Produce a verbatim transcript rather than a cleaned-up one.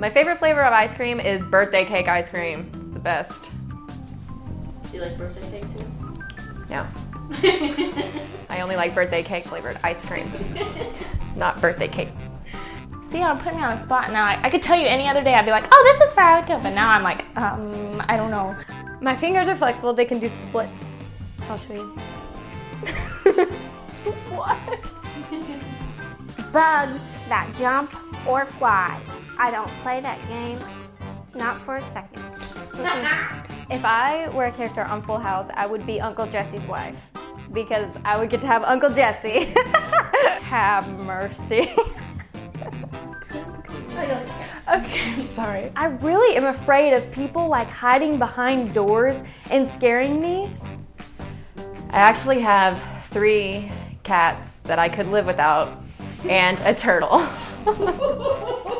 My favorite flavor of ice cream is birthday cake ice cream. It's the best. Do you like birthday cake too? No. I only like birthday cake flavored ice cream, not birthday cake. See, I'm putting me on the spot now. I, I could tell you any other day, I'd be like, oh, this is where I would go. But now I'm like, um, I don't know. My fingers are flexible. They can do the splits. I'll show you. What? Bugs that jump or fly. I don't play that game. Not for a second. If I were a character on Full House, I would be Uncle Jesse's wife because I would get to have Uncle Jesse. Have mercy. Okay, sorry. I really am afraid of people like hiding behind doors and scaring me. I actually have three cats that I could live without and a turtle.